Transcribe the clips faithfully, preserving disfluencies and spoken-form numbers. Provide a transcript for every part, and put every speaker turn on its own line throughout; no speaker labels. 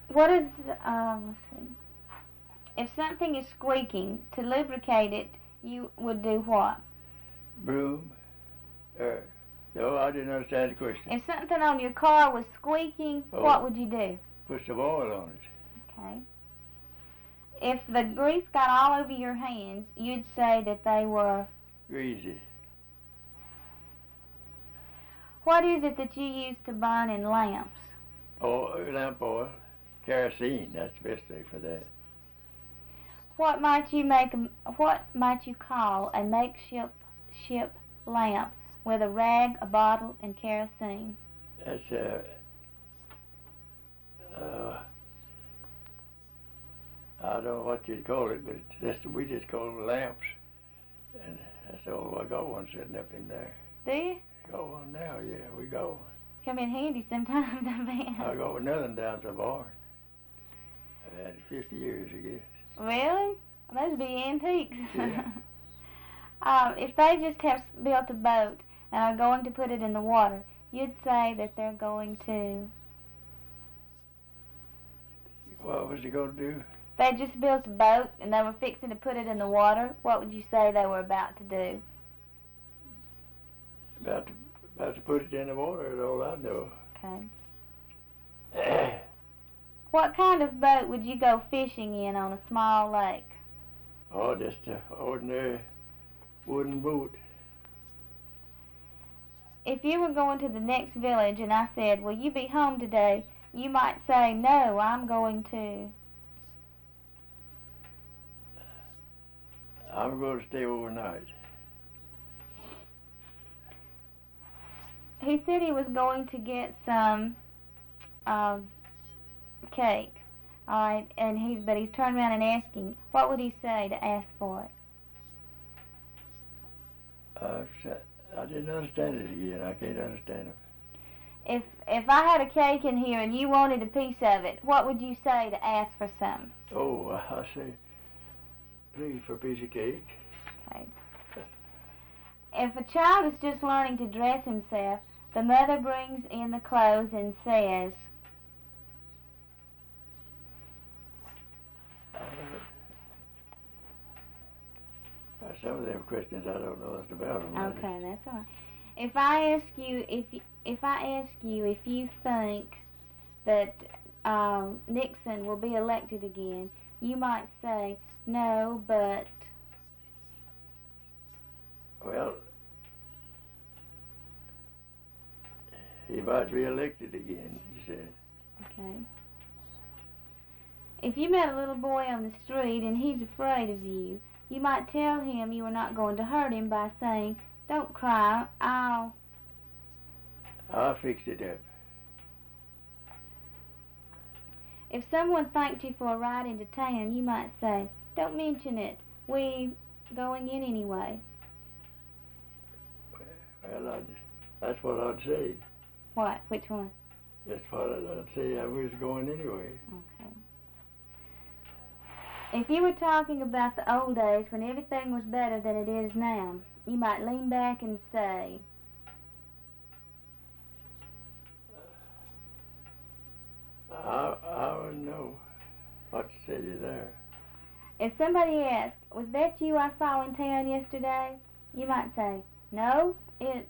What is, um, let's see. If something is squeaking, to lubricate it, you would do what?
Broom. Uh, no, I didn't understand the question.
If something on your car was squeaking,
Oh.
what would you do?
Put some oil on it.
Okay. If the grease got all over your hands, you'd say that they were...
Greasy.
What is it that you use to burn in lamps?
Oh, lamp oil. Kerosene, that's the best thing for that.
What might you make? A, what might you call a makeshift ship lamp with a rag, a bottle, and kerosene?
That's uh, uh, I don't know what you'd call it, but that's, we just call them lamps. And that's all. I got one sitting up in there.
Do you?
Got one now, yeah, we got one.
Come in handy sometimes, I bet.
I got another one down to the barn. I've had it fifty years, I guess.
Really? Those would be antiques.
Yeah.
um, if they just have built a boat and are going to put it in the water, you'd say that they're going to...
What was he going to do?
They just built a boat and they were fixing to put it in the water. What would you say they were about to do?
About to, about to put it in the water, is all I know.
Okay. What kind of boat would you go fishing in on a small lake?
Oh, just an ordinary wooden boat.
If you were going to the next village and I said, will you be home today? You might say, no, I'm going to...
I'm going to stay overnight.
He said he was going to get some uh, cake. All right, and he's but he's turned around and asking, what would he say to ask for it?
Uh, I didn't understand it again. I can't understand it.
If if I had a cake in here and you wanted a piece of it, what would you say to ask for some?
Oh, I say, please for a piece of cake.
Okay. If a child is just learning to dress himself, the mother brings in the clothes and says,
Uh, some of them questions I don't know nothing about them.
okay, that's all right. If I ask you, if you, if I ask you if you think that um, Nixon will be elected again, you might say no, but.
Well, he might be elected again, he said.
Okay. If you met a little boy on the street and he's afraid of you, you might tell him you are not going to hurt him by saying, don't cry, I'll...
I'll fix it up.
If someone thanked you for a ride into town, you might say, don't mention it, we going in anyway.
Well, I'd, that's what I'd say.
What? Which one?
That's what I'd say, I was going anyway.
Okay. If you were talking about the old days when everything was better than it is now, you might lean back and say,
I, I wouldn't know what to tell you there.
If somebody asked, was that you I saw in town yesterday? You might say, no, it...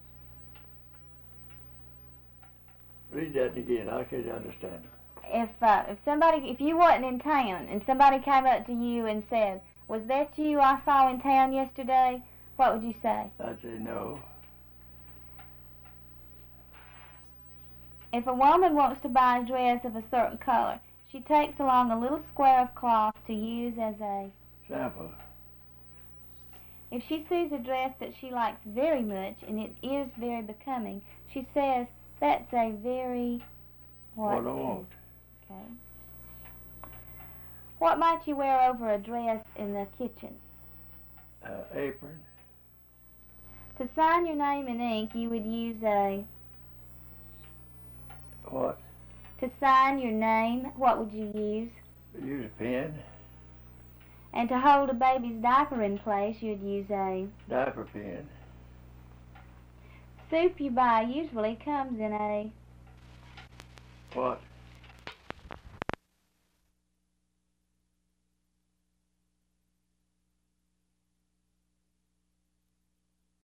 Read that again, I can't understand it.
If uh, if somebody, if you wasn't in town and somebody came up to you and said, was that you I saw in town yesterday? What would you say?
I'd say no.
If a woman wants to buy a dress of a certain color, she takes along a little square of cloth to use as a
sample.
If she sees a dress that she likes very much and it is very becoming, she says, that's a very...
What I want.
Okay. What might you wear over a dress in the kitchen?
Uh, apron.
To sign your name in ink, you would use a...
What?
To sign your name, what would you use?
Use a pen.
And to hold a baby's diaper in place, you'd use a...
Diaper pen.
Soup you buy usually comes in a...
What?